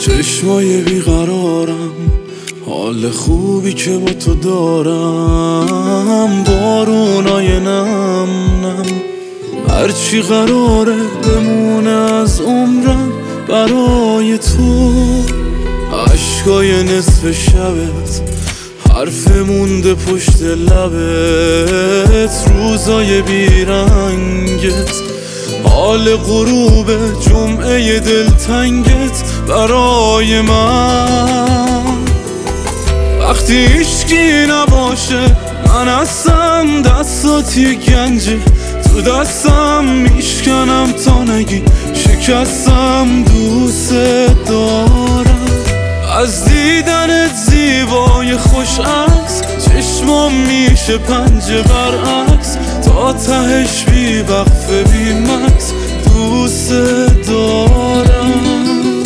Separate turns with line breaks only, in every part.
چشمای بیقرارم، حال خوبی که با تو دارم، بارونای نم نم، هرچی قراره بمونه از عمرم برای تو. عشقای نصف شبت، حرف مونده پشت لبت، روزای بیرنگت، حال غروب جمعه دلتنگت برای من. وقتی هیچکی نباشه من هستم، دستاتی گنجه تو دستم، میشکنم تا نگی شکستم. دوست دارم از دیدنت زیبای خوش عکس، چشمام میشه پنجه برعکس، تا تهش بی وقفه بی مکس دوست دارم.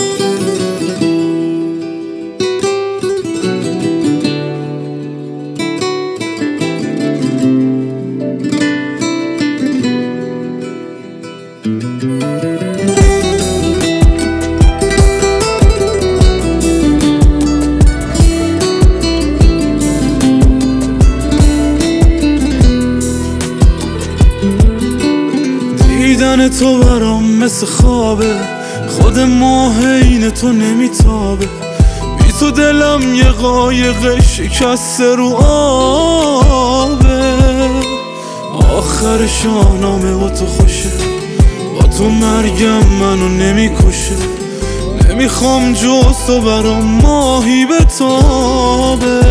دیدن تو برام مثل خوابه، خود ماه این تو نمیتابه، بی تو دلم یه قایق شکسته رو آبه. آخر شاهنامه با تو خوشه، با تو مرگم منو نمیکشه، نمیخوام جز تو برام ماهی بتابه.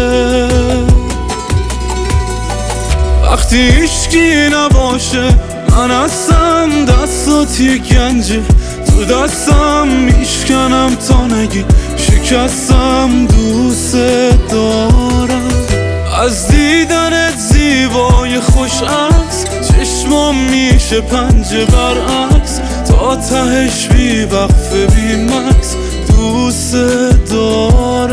وقتی هیچکی نباشه من هستم، دستاتی گنجه تو دستم، میشکنم تا نگی شکستم. دوست دارم از دیدنت زیبای خوش عکس، چشمام میشه پنجه برعکس، تا تهش بی وقفه بی مکس دوست دارم.